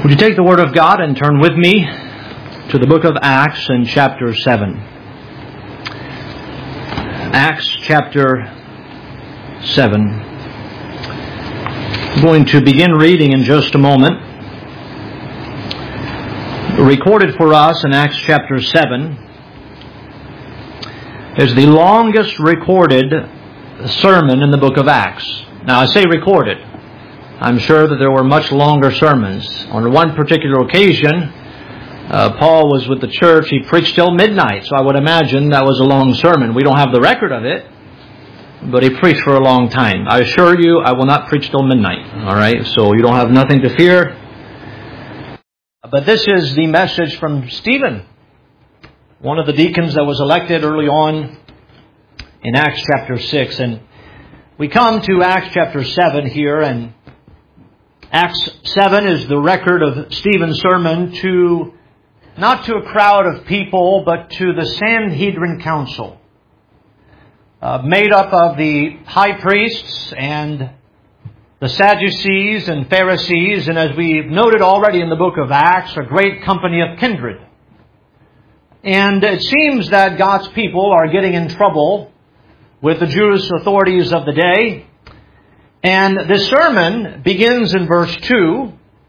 Would you take the Word of God and turn with me to the book of Acts in chapter 7. Acts chapter 7. I'm going to begin reading in just a moment. Recorded for us in Acts chapter 7 is the longest recorded sermon in the book of Acts. Now I say recorded. I'm sure that there were much longer sermons. On one particular occasion, Paul was with the church. He preached till midnight, so I would imagine that was a long sermon. We don't have the record of it, but he preached for a long time. I assure you, I will not preach till midnight. All right, so you don't have nothing to fear. But this is the message from Stephen, one of the deacons that was elected early on in Acts chapter 6. And we come to Acts chapter 7 here, and Acts 7 is the record of Stephen's sermon to, not to a crowd of people, but to the Sanhedrin Council, made up of the high priests and the Sadducees and Pharisees, and as we've noted already in the book of Acts, a great company of kindred. And it seems that God's people are getting in trouble with the Jewish authorities of the day. And this sermon begins in verse 2,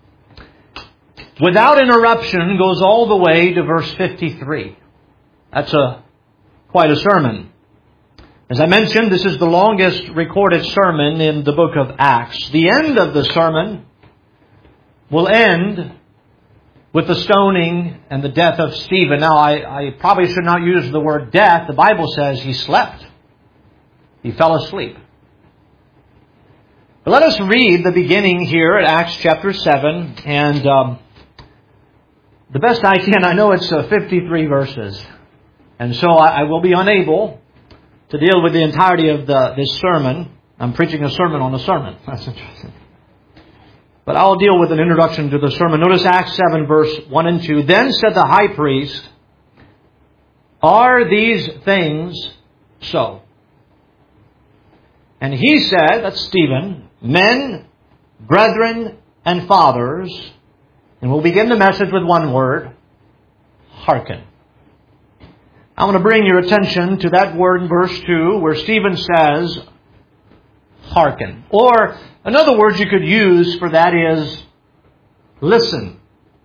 without interruption, goes all the way to verse 53. That's quite a sermon. As I mentioned, this is the longest recorded sermon in the book of Acts. The end of the sermon will end with the stoning and the death of Stephen. Now, I probably should not use the word death. The Bible says he slept. He fell asleep. But let us read the beginning here at Acts chapter 7. And the best I can, I know it's 53 verses. And so I will be unable to deal with the entirety of this sermon. I'm preaching a sermon on a sermon. That's interesting. But I'll deal with an introduction to the sermon. Notice Acts 7 verse 1 and 2. Then said the high priest, "Are these things so?" And he said, that's Stephen, "Men, brethren, and fathers," and we'll begin the message with one word, hearken. I want to bring your attention to that word in verse 2 where Stephen says, hearken. Or another word you could use for that is listen.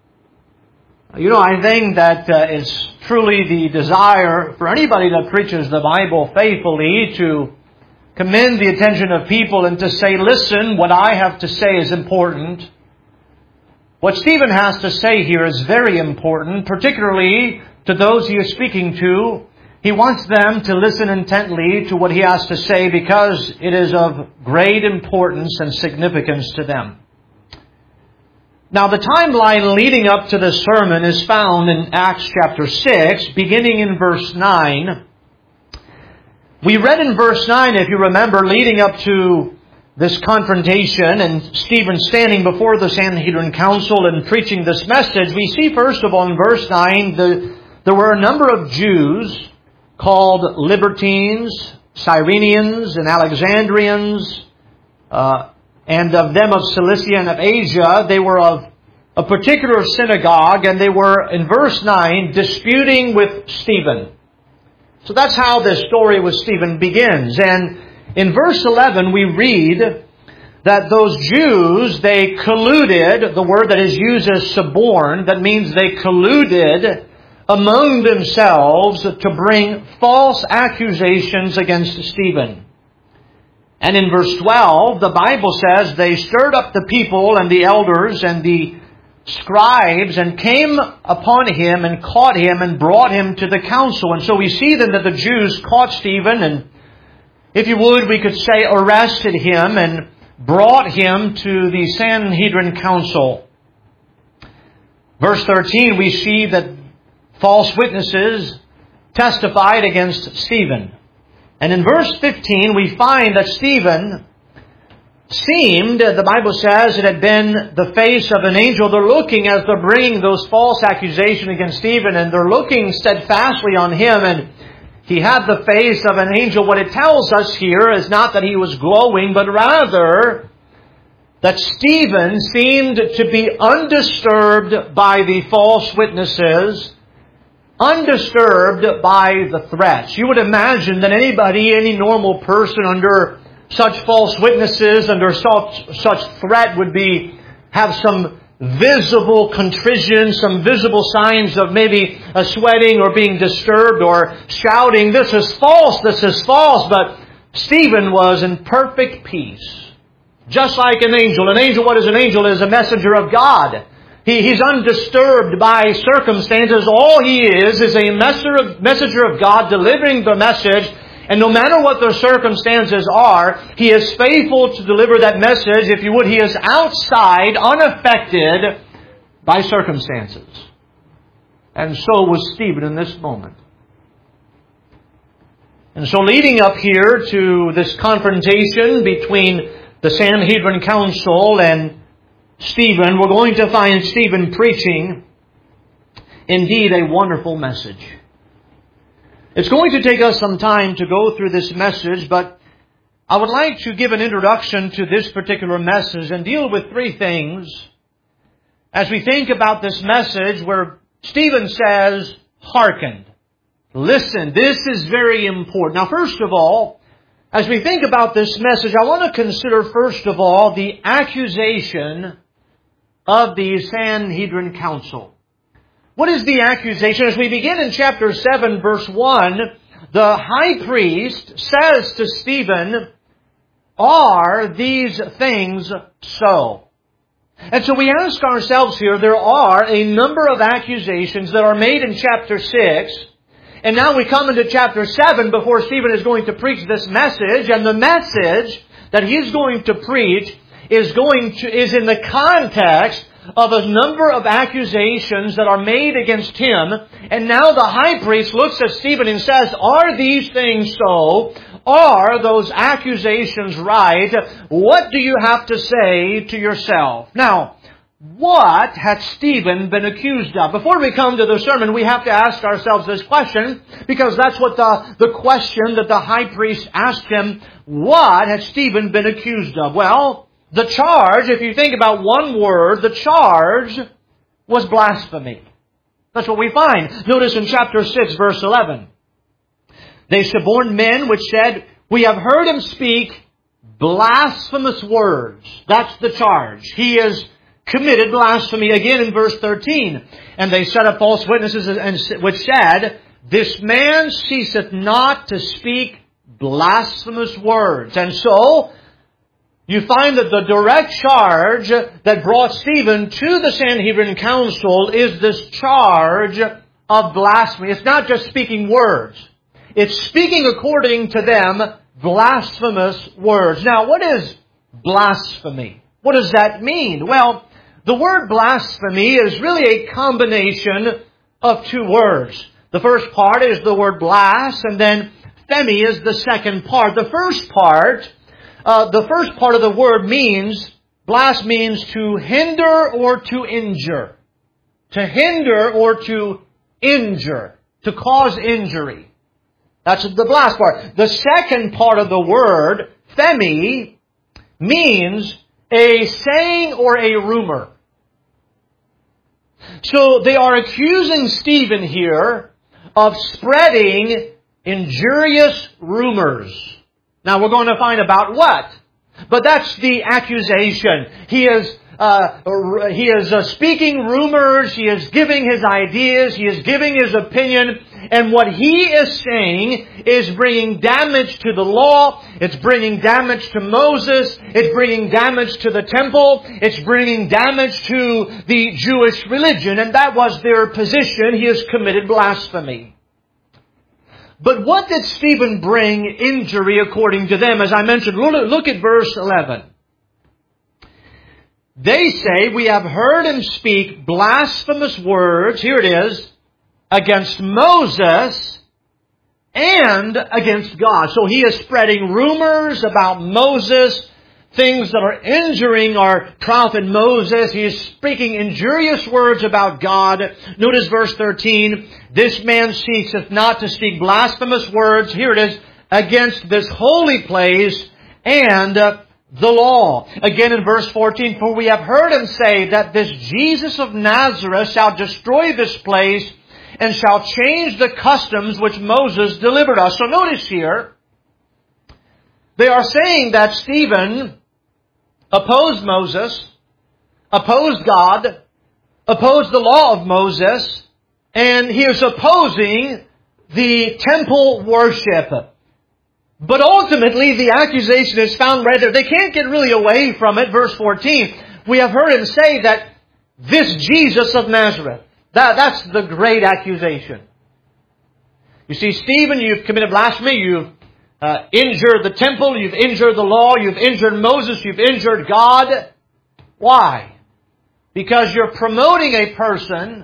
You know, I think that it's truly the desire for anybody that preaches the Bible faithfully to commend the attention of people and to say, listen, what I have to say is important. What Stephen has to say here is very important, particularly to those he is speaking to. He wants them to listen intently to what he has to say because it is of great importance and significance to them. Now, the timeline leading up to this sermon is found in Acts chapter 6, beginning in verse 9. We read in verse 9, if you remember, leading up to this confrontation and Stephen standing before the Sanhedrin Council and preaching this message, we see first of all in verse 9, there were a number of Jews called Libertines, Cyrenians, and Alexandrians, and of them of Cilicia and of Asia. They were of a particular synagogue, and they were, in verse 9, disputing with Stephen. So that's how this story with Stephen begins. And in verse 11 we read that those Jews, they colluded, the word that is used as suborned, that means they colluded among themselves to bring false accusations against Stephen. And in verse 12, the Bible says they stirred up the people and the elders and the scribes and came upon him and caught him and brought him to the council. And so we see then that the Jews caught Stephen and, if you would, we could say arrested him and brought him to the Sanhedrin Council. Verse 13, we see that false witnesses testified against Stephen. And in verse 15, we find that Stephen seemed, the Bible says, it had been the face of an angel. They're looking as they're bringing those false accusations against Stephen, and they're looking steadfastly on him, and he had the face of an angel. What it tells us here is not that he was glowing, but rather that Stephen seemed to be undisturbed by the false witnesses, undisturbed by the threats. You would imagine that any normal person under such false witnesses, under such threat would have some visible contrition, some visible signs of maybe a sweating or being disturbed or shouting, "This is false, this is false." But Stephen was in perfect peace. Just like an angel. An angel, what is an angel? Is a messenger of God. He's undisturbed by circumstances. All he is a messenger of God delivering the message. And no matter what the circumstances are, he is faithful to deliver that message. If you would, he is outside, unaffected by circumstances. And so was Stephen in this moment. And so leading up here to this confrontation between the Sanhedrin Council and Stephen, we're going to find Stephen preaching indeed a wonderful message. It's going to take us some time to go through this message, but I would like to give an introduction to this particular message and deal with three things as we think about this message where Stephen says, "Hearken." Listen, this is very important. Now, first of all, as we think about this message, I want to consider, first of all, the accusation of the Sanhedrin Council. What is the accusation? As we begin in chapter 7, verse 1, the high priest says to Stephen, "Are these things so?" And so we ask ourselves here, there are a number of accusations that are made in chapter 6, and now we come into chapter 7 before Stephen is going to preach this message, and the message that he's going to preach is in the context of a number of accusations that are made against him. And now the high priest looks at Stephen and says, "Are these things so? Are those accusations right? What do you have to say to yourself?" Now, what had Stephen been accused of? Before we come to the sermon, we have to ask ourselves this question, because that's what the question that the high priest asked him. What had Stephen been accused of? Well, the charge, if you think about one word, the charge was blasphemy. That's what we find. Notice in chapter 6, verse 11. "They suborned men which said, 'We have heard him speak blasphemous words.'" That's the charge. He is committed blasphemy. Again in verse 13. "And they set up false witnesses which said, 'This man ceaseth not to speak blasphemous words.'" And so, you find that the direct charge that brought Stephen to the Sanhedrin Council is this charge of blasphemy. It's not just speaking words. It's speaking according to them blasphemous words. Now, what is blasphemy? What does that mean? Well, the word blasphemy is really a combination of two words. The first part is the word blas, and then phemi is the second part. The first part of the word blas means to hinder or to injure. To hinder or to injure. To cause injury. That's the blas part. The second part of the word, phemi, means a saying or a rumor. So they are accusing Stephen here of spreading injurious rumors. Now we're going to find about what. But that's the accusation. He is speaking rumors. He is giving his ideas. He is giving his opinion. And what he is saying is bringing damage to the law. It's bringing damage to Moses. It's bringing damage to the temple. It's bringing damage to the Jewish religion. And that was their position. He has committed blasphemy. But what did Stephen bring injury according to them? As I mentioned, look at verse 11. They say, "We have heard him speak blasphemous words," here it is, "against Moses and against God." So he is spreading rumors about Moses, things that are injuring our prophet Moses. He is speaking injurious words about God. Notice verse 13. "This man ceaseth not to speak blasphemous words," here it is, "against this holy place and the law. Again in verse 14, for we have heard him say that this Jesus of Nazareth shall destroy this place and shall change the customs which Moses delivered us. So notice here, they are saying that Stephen opposed Moses, opposed God, opposed the law of Moses, and he is opposing the temple worship. But ultimately, the accusation is found right there. They can't get really away from it. Verse 14, we have heard him say that this Jesus of Nazareth, that's the great accusation. You see, Stephen, you've committed blasphemy, you've injured the temple, you've injured the law, you've injured Moses, you've injured God. Why? Because you're promoting a person,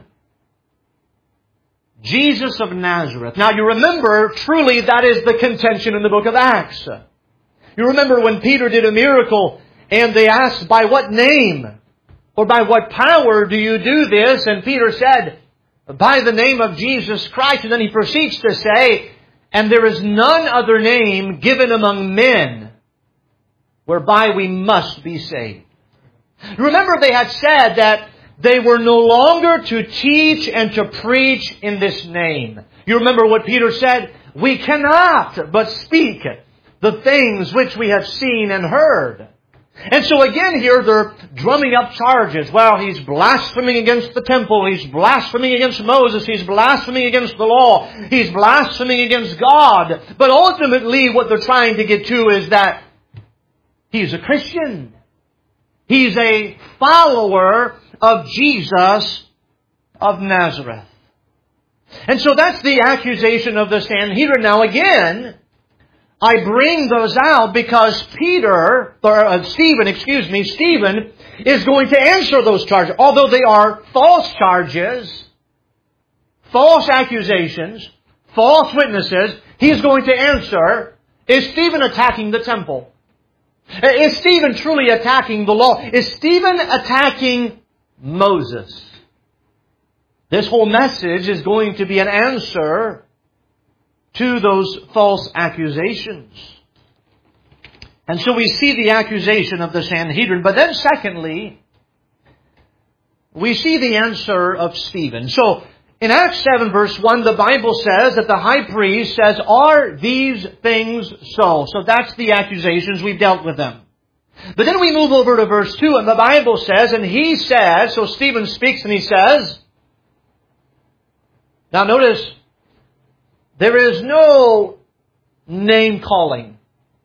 Jesus of Nazareth. Now you remember, truly that is the contention in the book of Acts. You remember when Peter did a miracle and they asked, by what name or by what power do you do this? And Peter said, by the name of Jesus Christ. And then he proceeds to say, and there is none other name given among men whereby we must be saved. Remember they had said that they were no longer to teach and to preach in this name. You remember what Peter said? We cannot but speak the things which we have seen and heard. And so again here they're drumming up charges. Well, he's blaspheming against the temple. He's blaspheming against Moses. He's blaspheming against the law. He's blaspheming against God. But ultimately what they're trying to get to is that he's a Christian. He's a follower of Jesus of Nazareth. And so that's the accusation of the Sanhedrin. Now again, I bring those out because Stephen is going to answer those charges. Although they are false charges, false accusations, false witnesses, he is going to answer, is Stephen attacking the temple? Is Stephen truly attacking the law? Is Stephen attacking Moses? This whole message is going to be an answer to those false accusations. And so we see the accusation of the Sanhedrin. But then secondly, we see the answer of Stephen. So in Acts 7 verse 1, the Bible says that the high priest says, are these things so? So that's the accusations. We've dealt with them. But then we move over to verse 2 and the Bible says, and he says, so Stephen speaks and he says, now notice, there is no name calling.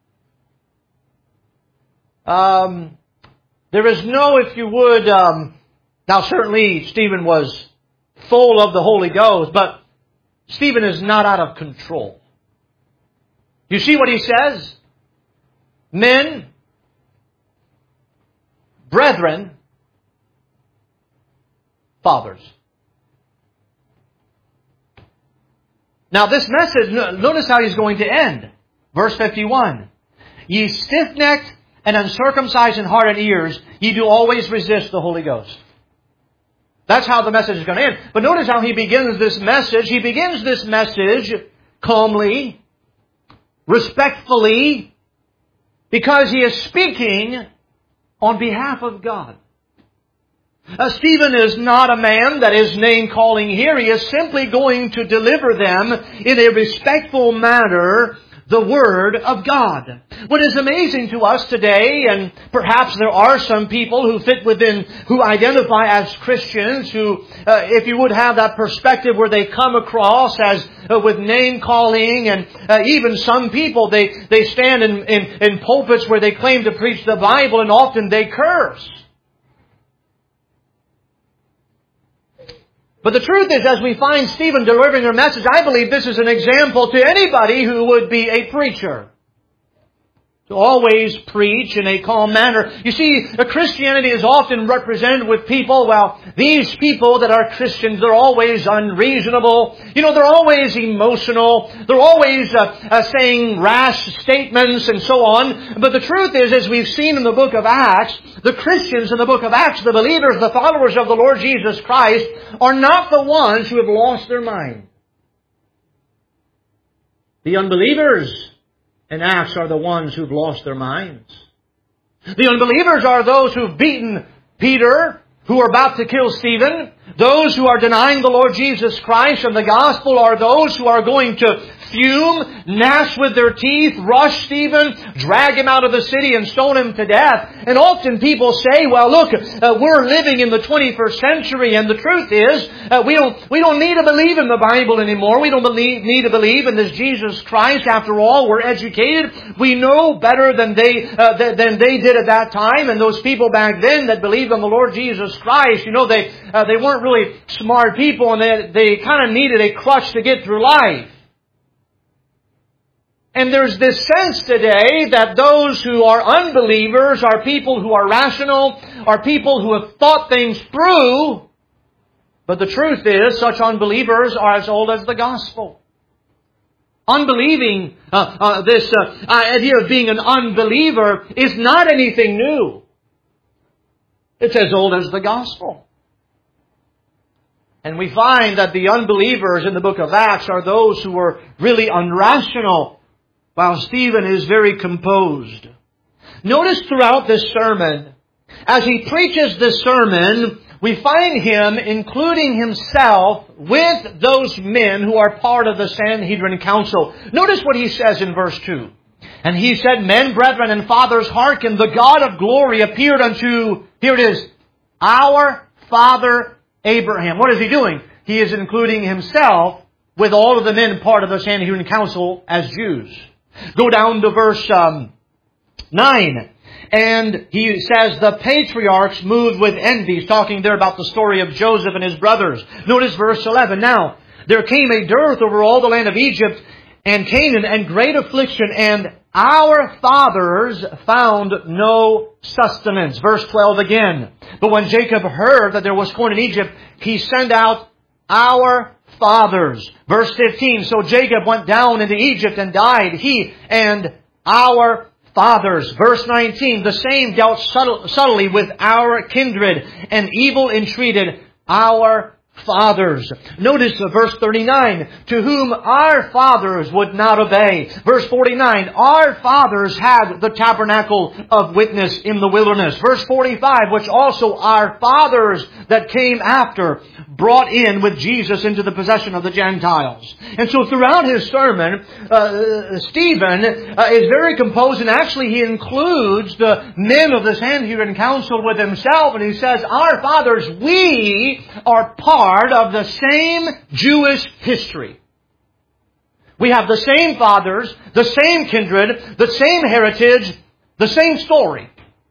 There is no, if you would, now certainly Stephen was full of the Holy Ghost, but Stephen is not out of control. You see what he says? Men, brethren, fathers. Now this message, notice how he's going to end. Verse 51. Ye stiff-necked and uncircumcised in heart and ears, ye do always resist the Holy Ghost. That's how the message is going to end. But notice how he begins this message. He begins this message calmly, respectfully, because he is speaking on behalf of God. Stephen is not a man that is name-calling here. He is simply going to deliver them in a respectful manner the Word of God. What is amazing to us today, and perhaps there are some people who fit within, who identify as Christians, who, if you would have that perspective where they come across as with name-calling, and even some people, they stand in pulpits where they claim to preach the Bible, and often they curse. But the truth is, as we find Stephen delivering their message, I believe this is an example to anybody who would be a preacher. To always preach in a calm manner. You see, Christianity is often represented with people, well, these people that are Christians, they're always unreasonable. You know, they're always emotional. They're always saying rash statements and so on. But the truth is, as we've seen in the book of Acts, the Christians in the book of Acts, the believers, the followers of the Lord Jesus Christ, are not the ones who have lost their mind. The unbelievers in Acts are the ones who've lost their minds. The unbelievers are those who've beaten Peter, who are about to kill Stephen. Those who are denying the Lord Jesus Christ and the gospel are those who are going to fume, gnash with their teeth, rush Stephen, drag him out of the city and stone him to death. And often people say, well, look, we're living in the 21st century, and the truth is, we don't need to believe in the Bible anymore. We don't need to believe in this Jesus Christ. After all, we're educated. We know better than they did at that time. And those people back then that believed in the Lord Jesus Christ, they weren't really smart people, and they kind of needed a crutch to get through life. And there's this sense today that those who are unbelievers are people who are rational, are people who have thought things through. But the truth is, such unbelievers are as old as the gospel. Unbelieving, this idea of being an unbeliever is not anything new. It's as old as the gospel. And we find that the unbelievers in the book of Acts are those who were really unrational, while Stephen is very composed. Notice throughout this sermon, as he preaches this sermon, we find him including himself with those men who are part of the Sanhedrin Council. Notice what he says in verse 2. And he said, Men, brethren, and fathers, hearken, the God of glory appeared unto, here it is, our father Abraham. What is he doing? He is including himself with all of the men part of the Sanhedrin Council as Jews. Go down to verse 9. And he says, the patriarchs moved with envy. He's talking there about the story of Joseph and his brothers. Notice verse 11. Now, there came a dearth over all the land of Egypt and Canaan, and great affliction, and our fathers found no sustenance. Verse 12 again. But when Jacob heard that there was corn in Egypt, he sent out our fathers. Verse 15. So Jacob went down into Egypt and died, he and our fathers. Verse 19. The same dealt subtly with our kindred, and evil entreated our fathers. Notice verse 39, to whom our fathers would not obey. Verse 49, our fathers had the tabernacle of witness in the wilderness. Verse 45, which also our fathers that came after brought in with Jesus into the possession of the Gentiles. And so throughout his sermon, Stephen is very composed, and actually he includes the men of the Sanhedrin Council with himself, and he says, our fathers, we are part of the same Jewish history. We have the same fathers, the same kindred, the same heritage, the same story.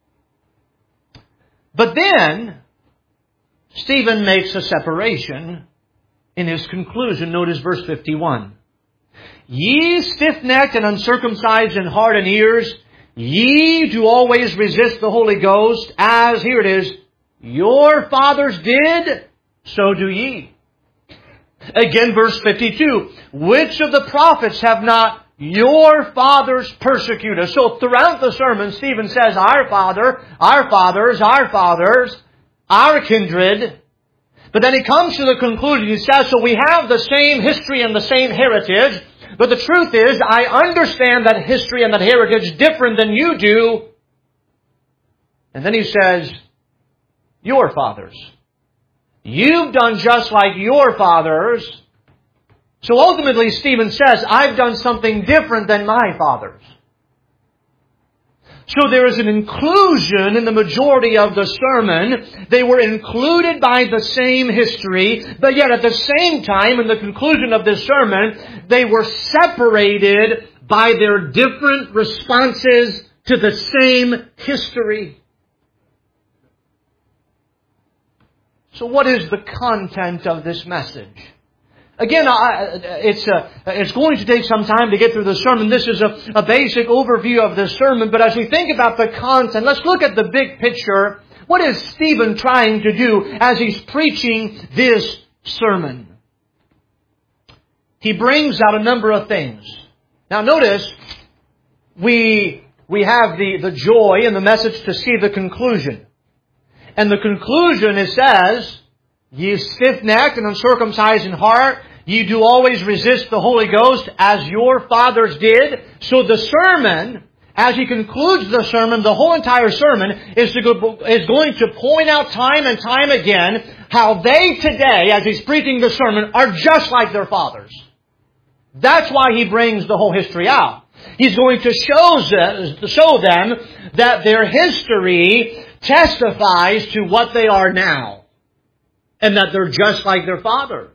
But then, Stephen makes a separation in his conclusion. Notice verse 51. Ye stiff-necked and uncircumcised in heart and ears, ye do always resist the Holy Ghost, as, here it is, your fathers did, so do ye. Again, verse 52. Which of the prophets have not your fathers persecuted? So throughout the sermon, Stephen says, our father, our fathers, our fathers, our kindred. But then he comes to the conclusion. He says, so we have the same history and the same heritage. But the truth is, I understand that history and that heritage different than you do. And then he says, your fathers. You've done just like your fathers. So ultimately, Stephen says, I've done something different than my fathers. So there is an inclusion in the majority of the sermon. They were included by the same history, but yet at the same time, in the conclusion of this sermon, they were separated by their different responses to the same history. So what is the content of this message? Again, it's going to take some time to get through the sermon. This is a basic overview of the sermon. But as we think about the content, let's look at the big picture. What is Stephen trying to do as he's preaching this sermon? He brings out a number of things. Now notice, we have the joy in the message to see the conclusion. And the conclusion, it says, ye stiff-necked and uncircumcised in heart, ye do always resist the Holy Ghost as your fathers did. So the sermon as he concludes the sermon, the whole entire sermon is going to point out time and time again how they today, as he's preaching the sermon, are just like their fathers. That's why he brings the whole history out. He's going to show them that their history testifies to what they are now, and that they're just like their fathers.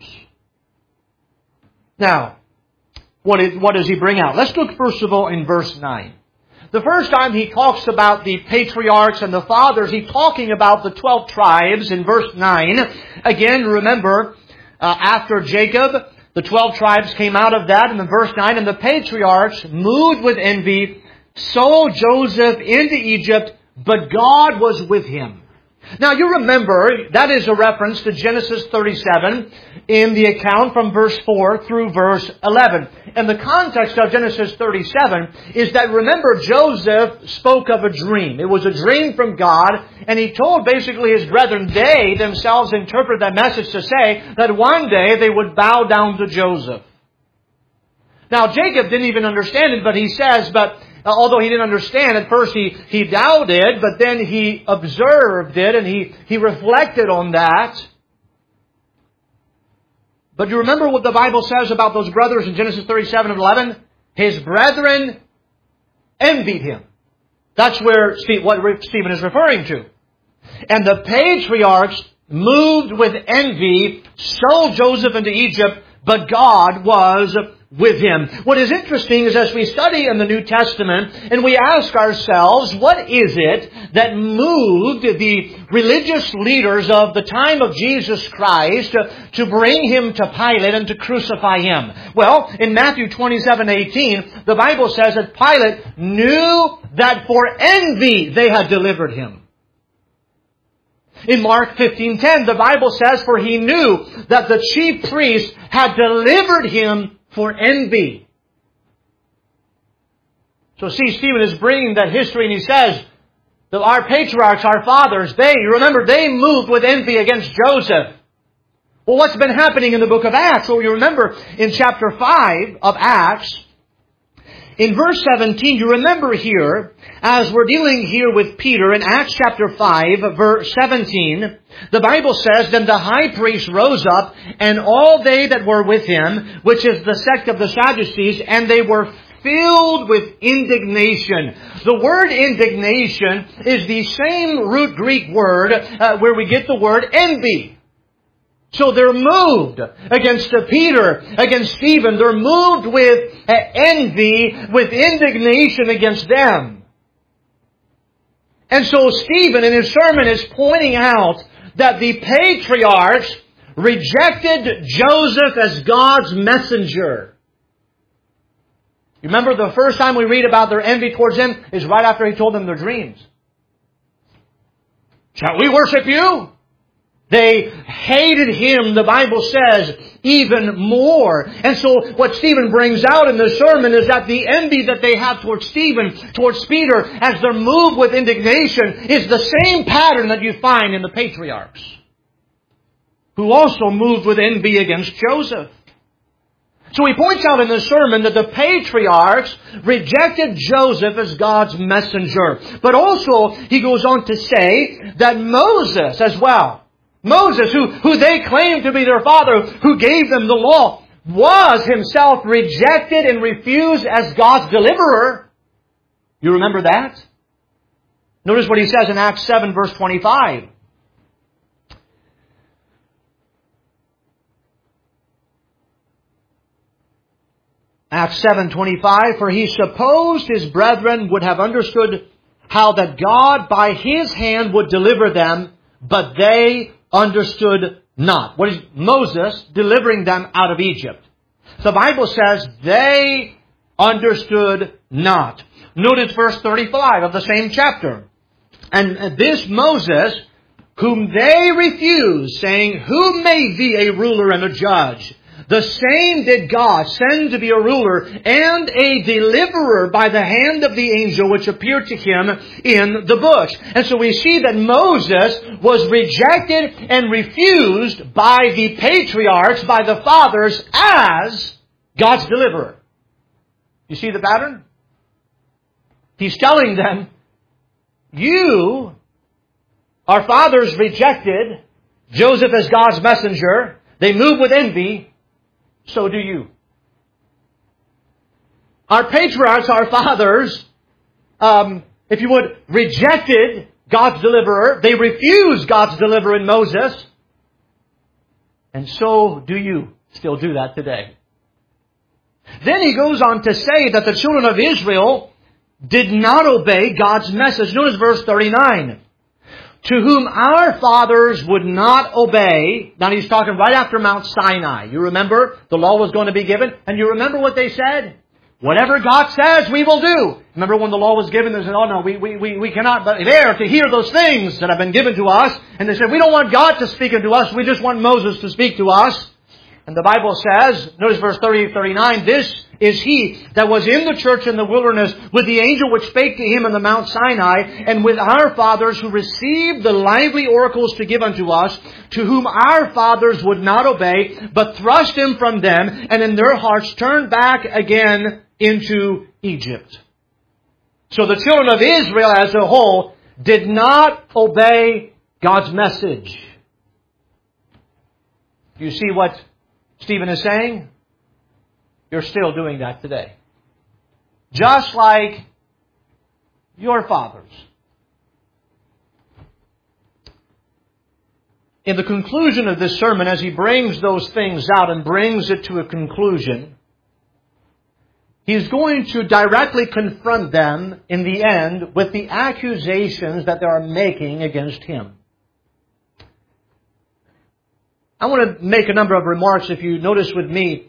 Now, what does he bring out? Let's look first of all in verse 9. The first time he talks about the patriarchs and the fathers, he's talking about the 12 tribes in verse 9. Again, remember, after Jacob, the 12 tribes came out of that in the verse 9, and the patriarchs, moved with envy, sold Joseph into Egypt, but God was with him. Now you remember, that is a reference to Genesis 37 in the account from verse 4 through verse 11. And the context of Genesis 37 is that, remember, Joseph spoke of a dream. It was a dream from God, and he told basically his brethren, they themselves interpret that message to say that one day they would bow down to Joseph. Now Jacob didn't even understand it, but he says, although he didn't understand, at first he doubted, but then he observed it and he reflected on that. But you remember what the Bible says about those brothers in Genesis 37 and 11? His brethren envied him. That's what Stephen is referring to. And the patriarchs, moved with envy, sold Joseph into Egypt, but God was with him. What is interesting is, as we study in the New Testament and we ask ourselves, what is it that moved the religious leaders of the time of Jesus Christ to bring him to Pilate and to crucify him? Well, in Matthew 27:18, the Bible says that Pilate knew that for envy they had delivered him. In Mark 15:10, the Bible says, for he knew that the chief priests had delivered him for envy. So see, Stephen is bringing that history, and he says that our patriarchs, our fathers, they moved with envy against Joseph. Well, what's been happening in the book of Acts? Well, you remember in chapter 5 of Acts, in verse 17, you remember here, as we're dealing here with Peter in Acts chapter 5, verse 17, the Bible says, then the high priest rose up, and all they that were with him, which is the sect of the Sadducees, and they were filled with indignation. The word indignation is the same root Greek word where we get the word envy. So they're moved against Peter, against Stephen. They're moved with envy, with indignation against them. And so Stephen in his sermon is pointing out that the patriarchs rejected Joseph as God's messenger. You remember the first time we read about their envy towards him is right after he told them their dreams. Shall we worship you? They hated him, the Bible says, even more. And so what Stephen brings out in the sermon is that the envy that they have towards Stephen, towards Peter, as they're moved with indignation, is the same pattern that you find in the patriarchs, who also moved with envy against Joseph. So he points out in the sermon that the patriarchs rejected Joseph as God's messenger. But also, he goes on to say that Moses as well, Moses, who they claimed to be their father, who gave them the law, was himself rejected and refused as God's deliverer. You remember that? Notice what he says in Acts 7 verse 25. Acts 7:25, for he supposed his brethren would have understood how that God by his hand would deliver them, but they understood not. What is Moses delivering them out of Egypt? The Bible says they understood not. Notice verse 35 of the same chapter. And this Moses, whom they refused, saying, who made thee a ruler and a judge? The same did God send to be a ruler and a deliverer by the hand of the angel which appeared to him in the bush. And so we see that Moses was rejected and refused by the patriarchs, by the fathers, as God's deliverer. You see the pattern? He's telling them, you, our fathers rejected Joseph as God's messenger. They move with envy. So do you. Our patriarchs, our fathers, if you would, rejected God's deliverer. They refused God's deliverer in Moses. And so do you still do that today. Then he goes on to say that the children of Israel did not obey God's message. Notice verse 39. To whom our fathers would not obey. Now he's talking right after Mount Sinai. You remember the law was going to be given. And you remember what they said? Whatever God says, we will do. Remember when the law was given, they said, oh no, we cannot bear to hear those things that have been given to us. And they said, we don't want God to speak unto us. We just want Moses to speak to us. And the Bible says, notice verse 39, this is he that was in the church in the wilderness with the angel which spake to him on the Mount Sinai, and with our fathers who received the lively oracles to give unto us, to whom our fathers would not obey, but thrust him from them, and in their hearts turned back again into Egypt. So the children of Israel as a whole did not obey God's message. Do you see what Stephen is saying? You're still doing that today. Just like your fathers. In the conclusion of this sermon, as he brings those things out and brings it to a conclusion, he's going to directly confront them in the end with the accusations that they are making against him. I want to make a number of remarks. If you notice with me,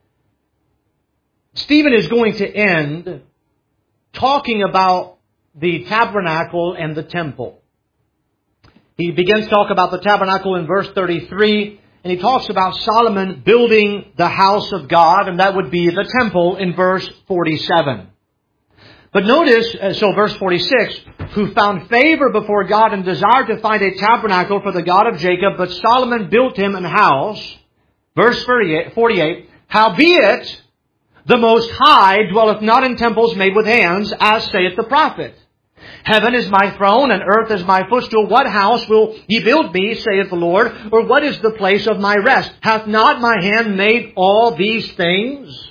Stephen is going to end talking about the tabernacle and the temple. He begins to talk about the tabernacle in verse 33, and he talks about Solomon building the house of God, and that would be the temple in verse 47. But notice, so verse 46, who found favor before God and desired to find a tabernacle for the God of Jacob, but Solomon built him an house. Verse 48, howbeit the Most High dwelleth not in temples made with hands, as saith the prophet. Heaven is my throne, and earth is my footstool. What house will ye build me, saith the Lord? Or what is the place of my rest? Hath not my hand made all these things?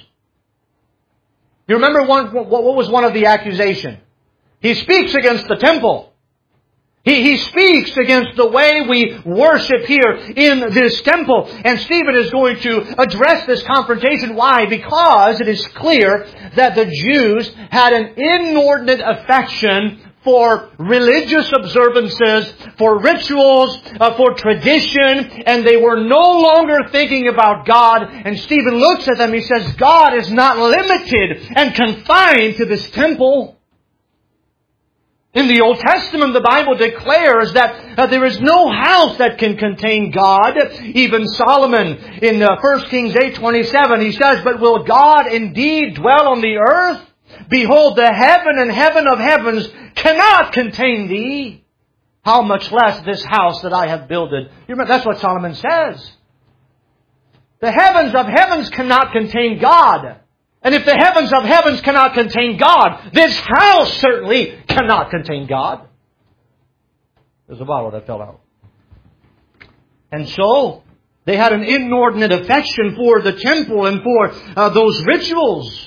You remember what was one of the accusations? He speaks against the temple. He speaks against the way we worship here in this temple. And Stephen is going to address this confrontation. Why? Because it is clear that the Jews had an inordinate affection for religious observances, for rituals, for tradition, and they were no longer thinking about God. And Stephen looks at them, he says, God is not limited and confined to this temple. In the Old Testament, the Bible declares that there is no house that can contain God. Even Solomon in 1 Kings 8:27, he says, but will God indeed dwell on the earth? Behold, the heaven and heaven of heavens cannot contain thee. How much less this house that I have builded. You remember, that's what Solomon says. The heavens of heavens cannot contain God. And if the heavens of heavens cannot contain God, this house certainly cannot contain God. There's a bottle that fell out. And so, they had an inordinate affection for the temple and for those rituals.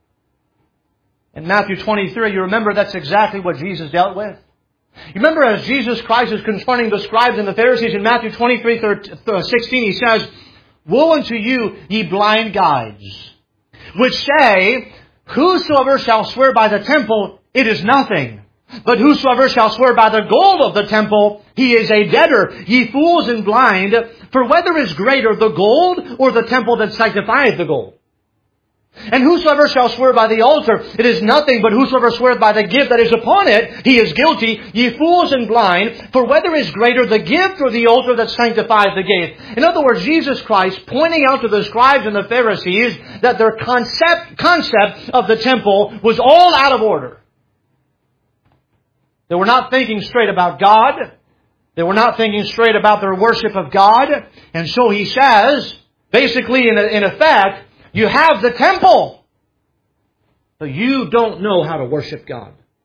In Matthew 23, you remember that's exactly what Jesus dealt with. You remember as Jesus Christ is confronting the scribes and the Pharisees in Matthew 23:16, he says, woe unto you, ye blind guides, which say, whosoever shall swear by the temple, it is nothing. But whosoever shall swear by the gold of the temple, he is a debtor. Ye fools and blind, for whether is greater, the gold or the temple that sanctifieth the gold? And whosoever shall swear by the altar, it is nothing, but whosoever sweareth by the gift that is upon it, he is guilty. Ye fools and blind, for whether is greater the gift or the altar that sanctifies the gift? In other words, Jesus Christ pointing out to the scribes and the Pharisees that their concept of the temple was all out of order. They were not thinking straight about God. They were not thinking straight about their worship of God. And so he says, basically in effect, you have the temple, but you don't know how to worship God.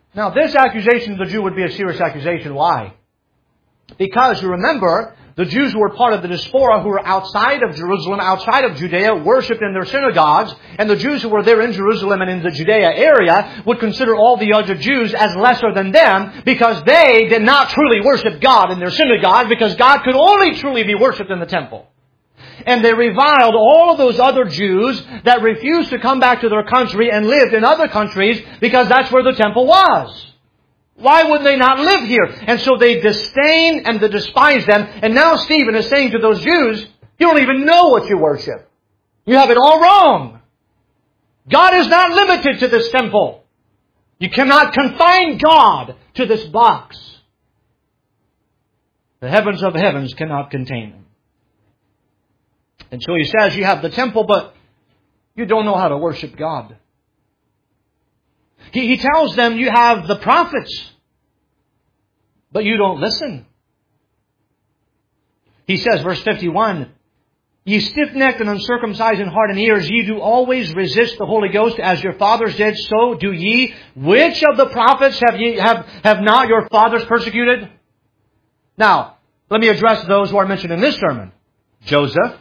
Now, this accusation of the Jew would be a serious accusation. Why? Because you remember, the Jews who were part of the diaspora, who were outside of Jerusalem, outside of Judea, worshipped in their synagogues, and the Jews who were there in Jerusalem and in the Judea area would consider all the other Jews as lesser than them because they did not truly worship God in their synagogue, because God could only truly be worshipped in the temple. And they reviled all of those other Jews that refused to come back to their country and lived in other countries because that's where the temple was. Why would they not live here? And so they disdain and they despise them. And now Stephen is saying to those Jews, you don't even know what you worship. You have it all wrong. God is not limited to this temple. You cannot confine God to this box. The heavens of heavens cannot contain Him. And so he says, you have the temple, but you don't know how to worship God. He tells them, you have the prophets, but you don't listen. He says, verse 51, ye stiff-necked and uncircumcised in heart and ears, ye do always resist the Holy Ghost, as your fathers did, so do ye. Which of the prophets have not your fathers persecuted? Now, let me address those who are mentioned in this sermon. Joseph,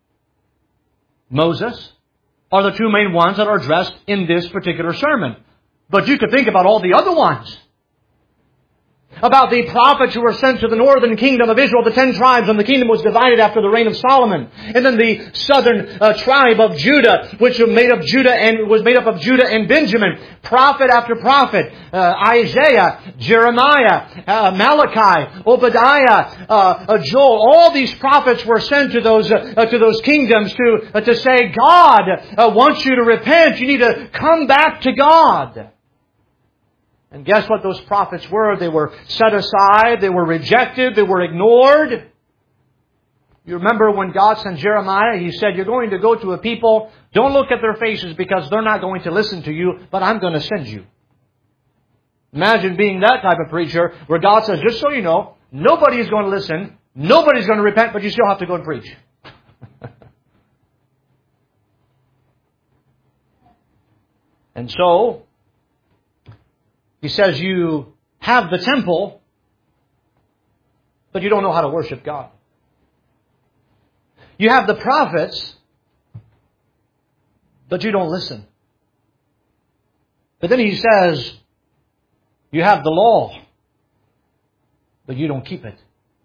Moses are the two main ones that are addressed in this particular sermon. But you could think about all the other ones. About the prophets who were sent to the northern kingdom of Israel, the 10 tribes, and the kingdom was divided after the reign of Solomon. And then the southern tribe of Judah, which was made up of Judah and Benjamin. Prophet after prophet, Isaiah, Jeremiah, Malachi, Obadiah, Joel. All these prophets were sent to those kingdoms to say, God wants you to repent. You need to come back to God. And guess what those prophets were? They were set aside, they were rejected, they were ignored. You remember when God sent Jeremiah, He said, you're going to go to a people, don't look at their faces because they're not going to listen to you, but I'm going to send you. Imagine being that type of preacher where God says, just so you know, nobody's going to listen, nobody's going to repent, but you still have to go and preach. And so, He says you have the temple, but you don't know how to worship God. You have the prophets, but you don't listen. But then He says, you have the law, but you don't keep it.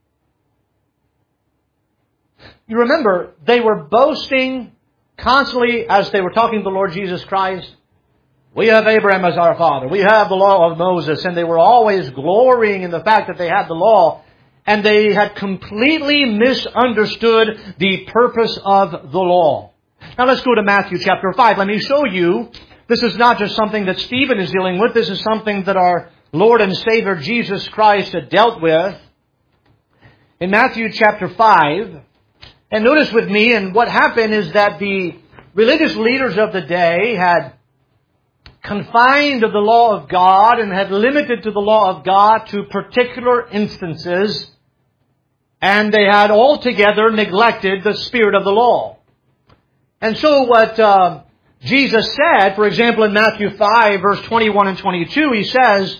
You remember, they were boasting constantly as they were talking to the Lord Jesus Christ. We have Abraham as our father. We have the law of Moses. And they were always glorying in the fact that they had the law. And they had completely misunderstood the purpose of the law. Now let's go to Matthew chapter 5. Let me show you, this is not just something that Stephen is dealing with. This is something that our Lord and Savior Jesus Christ had dealt with. In Matthew chapter 5. And notice with me, and what happened is that the religious leaders of the day had confined to the law of God and had limited to the law of God to particular instances, and they had altogether neglected the spirit of the law. And so what Jesus said, for example, in Matthew 5, verse 21 and 22, He says,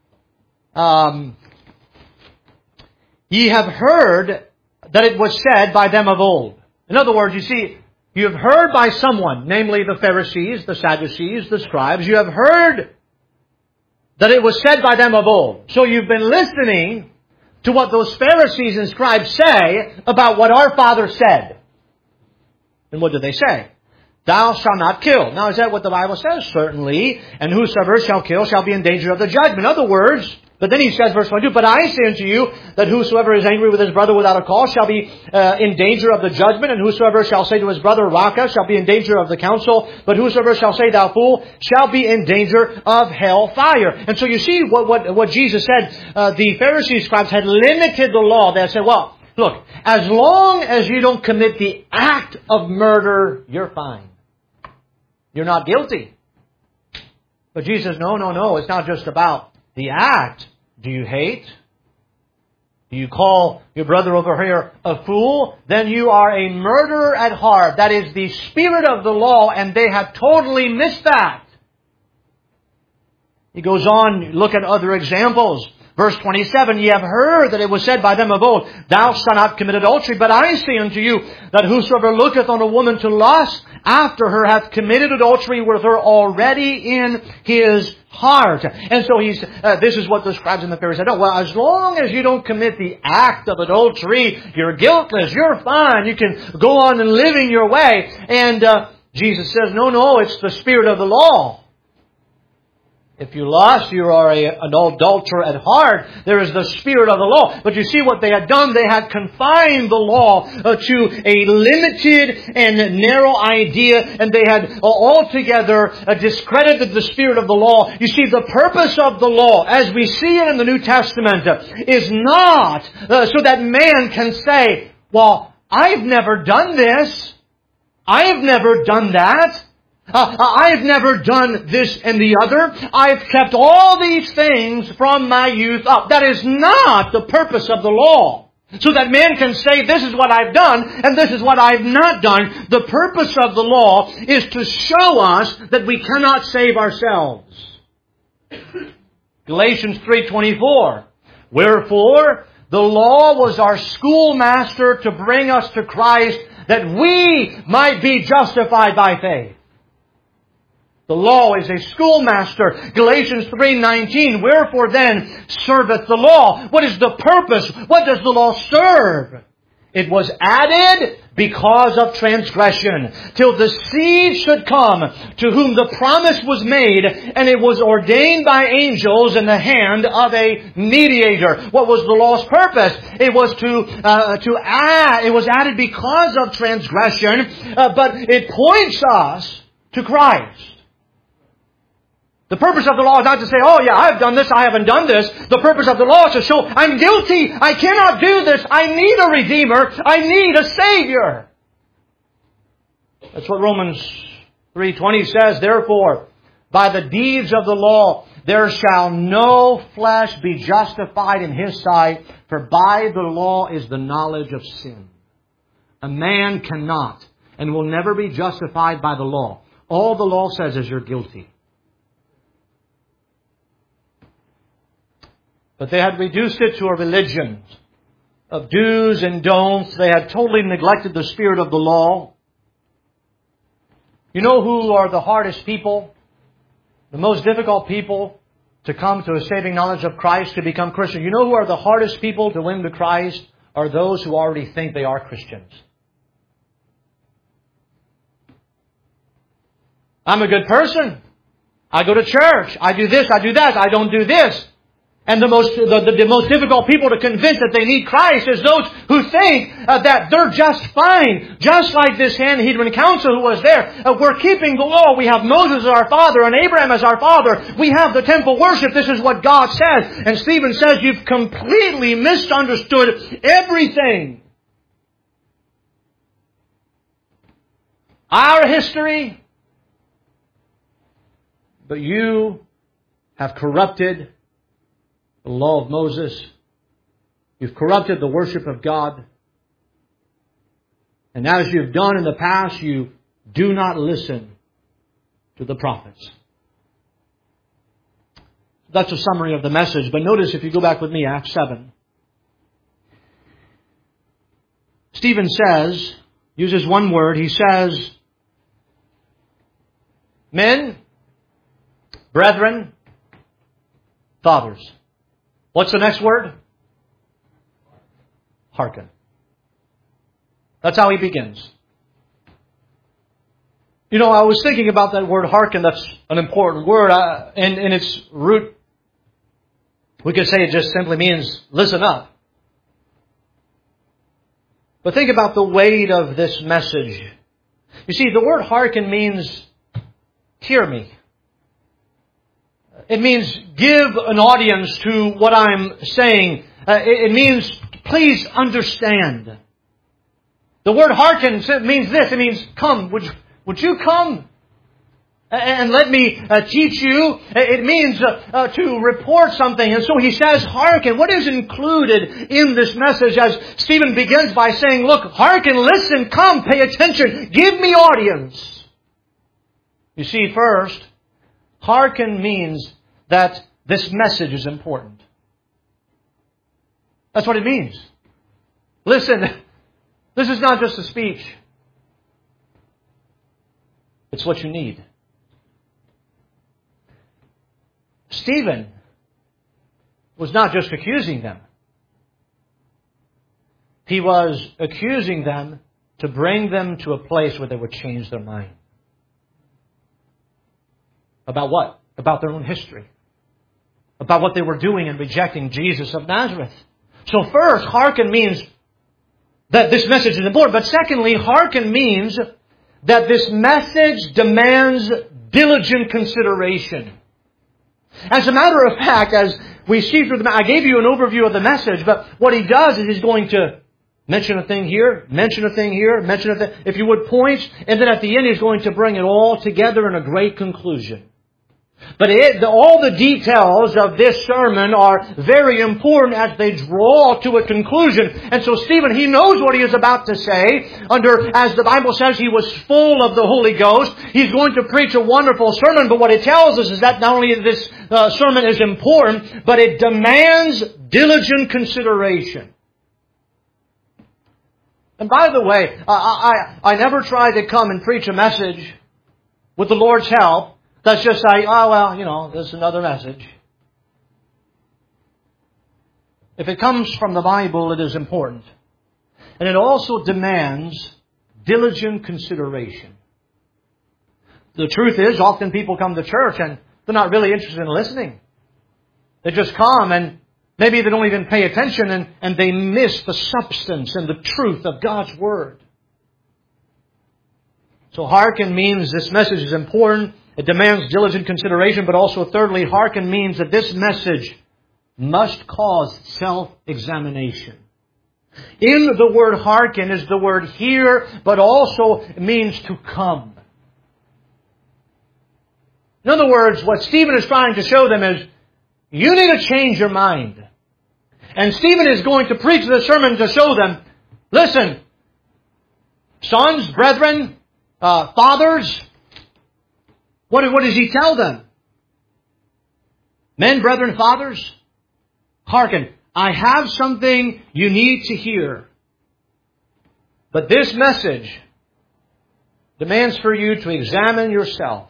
ye have heard that it was said by them of old. In other words, you see, you have heard by someone, namely the Pharisees, the Sadducees, the scribes. You have heard that it was said by them of old. So you've been listening to what those Pharisees and scribes say about what our Father said. And what do they say? Thou shalt not kill. Now, is that what the Bible says? Certainly. And whosoever shall kill shall be in danger of the judgment. In other words, but then He says, verse 22, but I say unto you that whosoever is angry with his brother without a cause shall be in danger of the judgment. And whosoever shall say to his brother, Raca, shall be in danger of the council. But whosoever shall say, thou fool, shall be in danger of hell fire. And so you see what Jesus said. The Pharisees, scribes had limited the law. They had said, well, look, as long as you don't commit the act of murder, you're fine. You're not guilty. But Jesus says, no. It's not just about the act. Do you hate? Do you call your brother over here a fool? Then you are a murderer at heart. That is the spirit of the law, and they have totally missed that. He goes on, look at other examples. Verse 27, ye have heard that it was said by them of old, thou shalt not commit adultery. But I say unto you, that whosoever looketh on a woman to lust after her hath committed adultery with her already in his heart. And so this is what the scribes and the Pharisees said. Oh, well, as long as you don't commit the act of adultery, you're guiltless, you're fine, you can go on and living your way. And Jesus says, no, it's the spirit of the law. If you lust, you are an adulterer at heart. There is the spirit of the law. But you see what they had done? They had confined the law to a limited and narrow idea, and they had altogether discredited the spirit of the law. You see, the purpose of the law, as we see it in the New Testament, is not so that man can say, well, I've never done this. I have never done that. I've never done this and the other. I've kept all these things from my youth up. That is not the purpose of the law. So that man can say, this is what I've done and this is what I've not done. The purpose of the law is to show us that we cannot save ourselves. Galatians 3:24. Wherefore, the law was our schoolmaster to bring us to Christ, that we might be justified by faith. The law is a schoolmaster. Galatians 3:19. Wherefore then serveth the law? What is the purpose? What does the law serve? It was added because of transgression, till the seed should come to whom the promise was made, and it was ordained by angels in the hand of a mediator. What was the law's purpose? It was it was added because of transgression, but it points us to Christ. The purpose of the law is not to say, oh yeah, I've done this, I haven't done this. The purpose of the law is to show, I'm guilty, I cannot do this, I need a Redeemer, I need a Savior. That's what Romans 3:20 says. Therefore, by the deeds of the law, there shall no flesh be justified in His sight, for by the law is the knowledge of sin. A man cannot and will never be justified by the law. All the law says is you're guilty. But they had reduced it to a religion of do's and don'ts. They had totally neglected the spirit of the law. You know who are the hardest people? The most difficult people to come to a saving knowledge of Christ, to become Christian. You know who are the hardest people to win to Christ? Are those who already think they are Christians. I'm a good person. I go to church. I do this, I do that. I don't do this. And the most difficult people to convince that they need Christ is those who think that they're just fine. Just like this Sanhedrin council who was there. We're keeping the law. We have Moses as our father and Abraham as our father. We have the temple worship. This is what God says. And Stephen says you've completely misunderstood everything. Our history. But you have corrupted the law of Moses. You've corrupted the worship of God. And as you've done in the past, you do not listen to the prophets. That's a summary of the message. But notice, if you go back with me, Acts 7. Stephen says, uses one word, he says, men, brethren, fathers. What's the next word? Hearken. That's how he begins. You know, I was thinking about that word hearken. That's an important word. In its root, we could say it just simply means listen up. But think about the weight of this message. You see, the word hearken means hear me. It means give an audience to what I'm saying. It means please understand. The word hearken means this. It means come. Would you come and let me teach you? It means to report something. And so he says hearken. What is included in this message as Stephen begins by saying, look, hearken, listen, come, pay attention, give me audience. You see, first, hearken means that this message is important. That's what it means. Listen, this is not just a speech. It's what you need. Stephen was not just accusing them. He was accusing them to bring them to a place where they would change their mind. About what? About their own history. About what they were doing in rejecting Jesus of Nazareth. So first, hearken means that this message is important. But secondly, hearken means that this message demands diligent consideration. As a matter of fact, as we see through I gave you an overview of the message, but what he does is he's going to mention a thing here, mention a thing here, mention a thing, if you would, points, and then at the end he's going to bring it all together in a great conclusion. But all the details of this sermon are very important as they draw to a conclusion. And so Stephen, he knows what he is about to say. As the Bible says, he was full of the Holy Ghost. He's going to preach a wonderful sermon. But what it tells us is that not only this sermon is important, but it demands diligent consideration. And by the way, I never try to come and preach a message with the Lord's help that's just like, oh, well, there's another message. If it comes from the Bible, it is important. And it also demands diligent consideration. The truth is, often people come to church and they're not really interested in listening. They just come and maybe they don't even pay attention and they miss the substance and the truth of God's Word. So hearken means this message is important. It demands diligent consideration, but also thirdly, hearken means that this message must cause self-examination. In the word hearken is the word hear, but also means to come. In other words, what Stephen is trying to show them is, you need to change your mind. And Stephen is going to preach the sermon to show them, listen, sons, brethren, fathers, what does he tell them? Men, brethren, fathers, hearken, I have something you need to hear. But this message demands for you to examine yourself.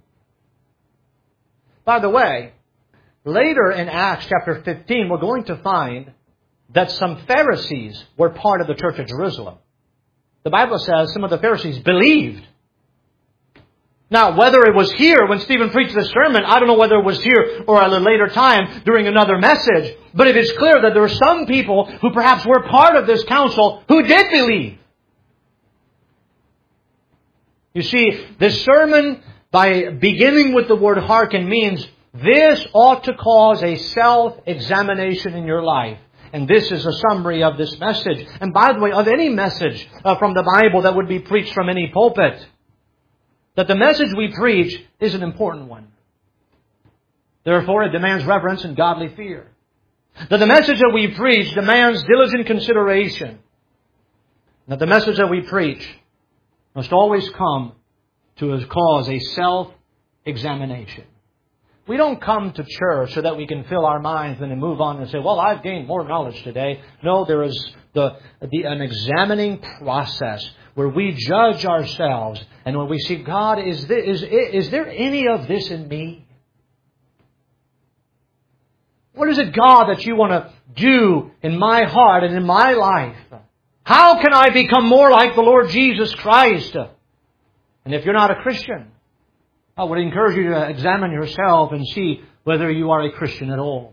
By the way, later in Acts chapter 15, we're going to find that some Pharisees were part of the church of Jerusalem. The Bible says some of the Pharisees believed. Now, whether it was here when Stephen preached this sermon, I don't know whether it was here or at a later time during another message, but it is clear that there were some people who perhaps were part of this council who did believe. You see, this sermon, by beginning with the word hearken, means this ought to cause a self-examination in your life. And this is a summary of this message. And by the way, of any message from the Bible that would be preached from any pulpit, that the message we preach is an important one. Therefore, it demands reverence and godly fear. That the message that we preach demands diligent consideration. That the message that we preach must always come to cause a self-examination. We don't come to church so that we can fill our minds and then move on and say, well, I've gained more knowledge today. No, there is an examining process where we judge ourselves and when we see, God, is there any of this in me? What is it, God, that you want to do in my heart and in my life? How can I become more like the Lord Jesus Christ? And if you're not a Christian, I would encourage you to examine yourself and see whether you are a Christian at all.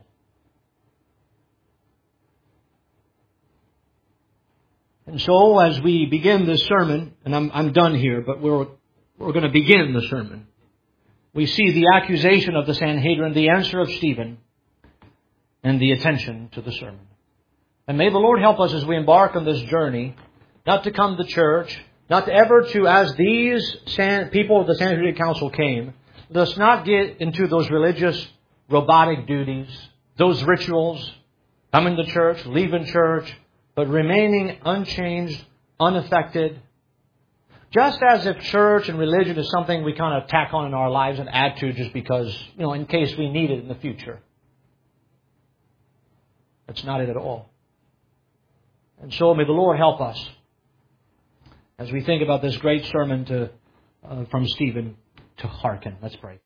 And so as we begin this sermon, and I'm done here, but we're going to begin the sermon. We see the accusation of the Sanhedrin, the answer of Stephen, and the attention to the sermon. And may the Lord help us as we embark on this journey, not to come to church, not ever to, as these people of the Sanhedrin Council came, let us not get into those religious, robotic duties, those rituals, coming to church, leaving church, but remaining unchanged, unaffected, Just as if church and religion is something we kind of tack on in our lives and add to just because, in case we need it in the future. That's not it at all. And so may the Lord help us as we think about this great sermon from Stephen to hearken. Let's pray.